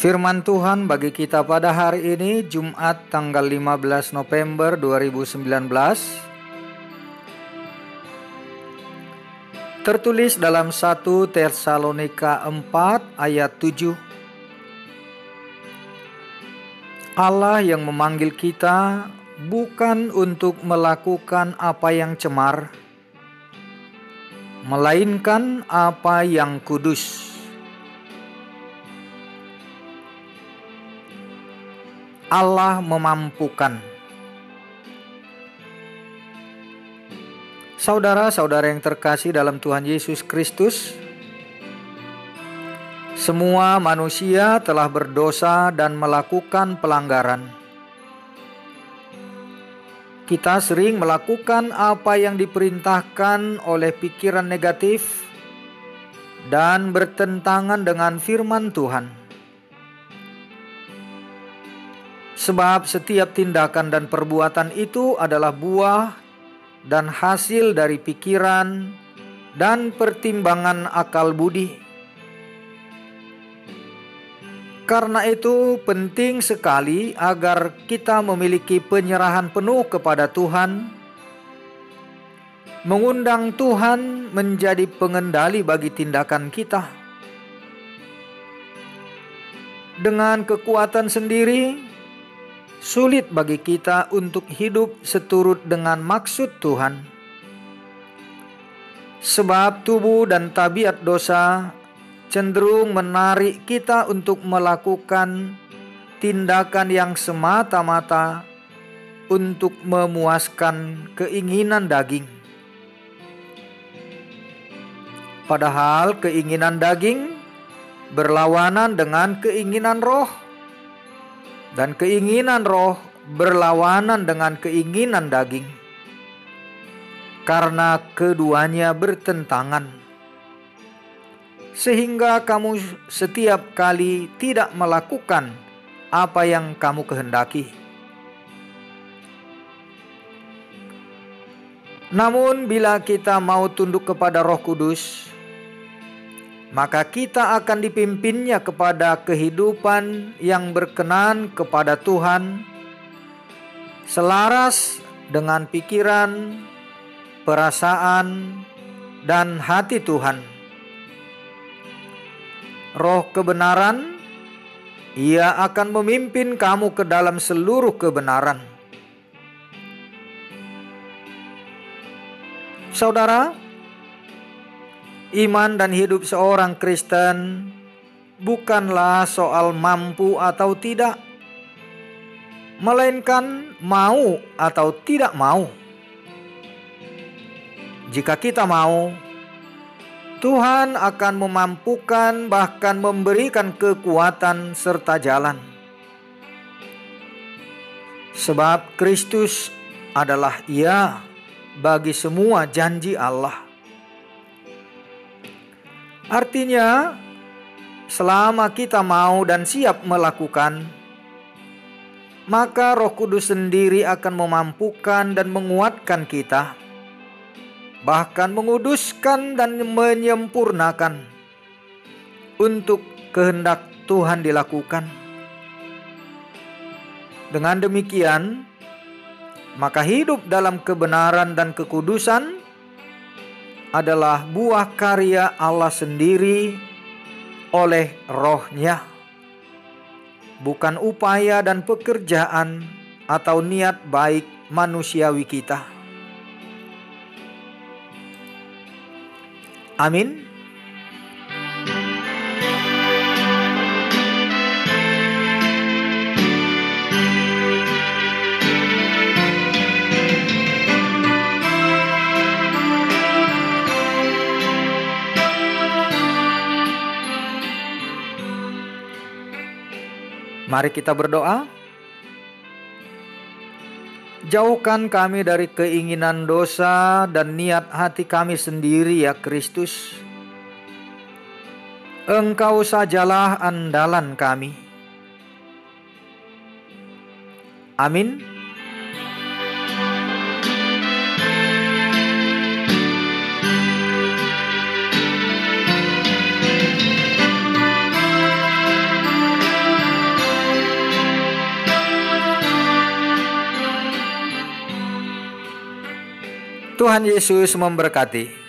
Firman Tuhan bagi kita pada hari ini, Jumat tanggal 15 November 2019, tertulis dalam 1 Tesalonika 4 ayat 7. Allah yang memanggil kita bukan untuk melakukan apa yang cemar, melainkan apa yang kudus. Allah memampukan. Saudara-saudara yang terkasih dalam Tuhan Yesus Kristus, semua manusia telah berdosa dan melakukan pelanggaran. Kita sering melakukan apa yang diperintahkan oleh pikiran negatif dan bertentangan dengan firman Tuhan. Sebab setiap tindakan dan perbuatan itu adalah buah dan hasil dari pikiran dan pertimbangan akal budi. Karena itu penting sekali agar kita memiliki penyerahan penuh kepada Tuhan, mengundang Tuhan menjadi pengendali bagi tindakan kita. Dengan kekuatan sendiri, sulit bagi kita untuk hidup seturut dengan maksud Tuhan. Sebab tubuh dan tabiat dosa cenderung menarik kita untuk melakukan tindakan yang semata-mata untuk memuaskan keinginan daging. Padahal keinginan daging berlawanan dengan keinginan roh, dan keinginan roh berlawanan dengan keinginan daging, karena keduanya bertentangan. Sehingga kamu setiap kali tidak melakukan apa yang kamu kehendaki. Namun bila kita mau tunduk kepada Roh Kudus, maka kita akan dipimpinnya kepada kehidupan yang berkenan kepada Tuhan, selaras dengan pikiran, perasaan, dan hati Tuhan. Roh kebenaran, Ia akan memimpin kamu ke dalam seluruh kebenaran. Saudara, iman dan hidup seorang Kristen bukanlah soal mampu atau tidak, melainkan mau atau tidak mau. Jika kita mau, Tuhan akan memampukan, bahkan memberikan kekuatan serta jalan. Sebab Kristus adalah Ya bagi semua janji Allah. Artinya, selama kita mau dan siap melakukan, maka Roh Kudus sendiri akan memampukan dan menguatkan kita, bahkan menguduskan dan menyempurnakan untuk kehendak Tuhan dilakukan. Dengan demikian, maka hidup dalam kebenaran dan kekudusan adalah buah karya Allah sendiri oleh Roh-Nya, bukan upaya dan pekerjaan atau niat baik manusiawi kita. Amin. Mari kita berdoa. Jauhkan kami dari keinginan dosa dan niat hati kami sendiri, ya Kristus. Engkau sajalah andalan kami. Amin. Tuhan Yesus memberkati.